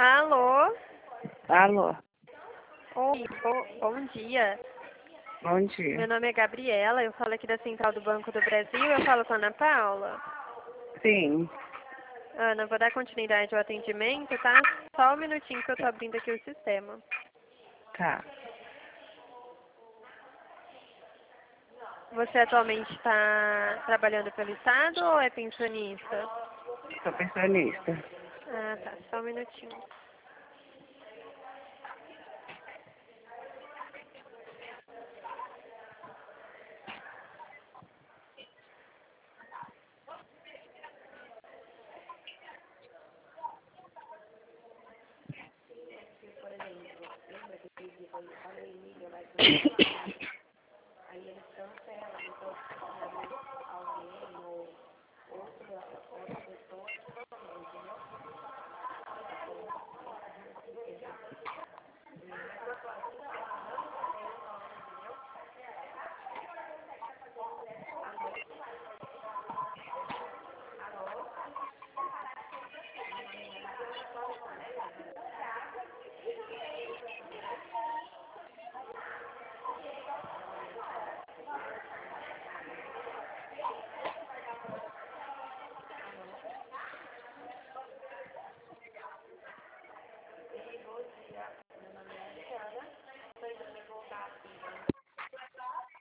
Alô? Alô, Oi, bom dia. bom Meu dia. nome é Gabriela, eu falo aqui da Central do Banco do Brasil, eu falo com a Ana Paula. Sim, Ana, vou dar continuidade ao atendimento, tá? Só um minutinho que eu tô abrindo aqui o sistema. tá. Você atualmente está trabalhando pelo Estado ou é pensionista? Sou pensionista. Ah, tá, só um minutinho.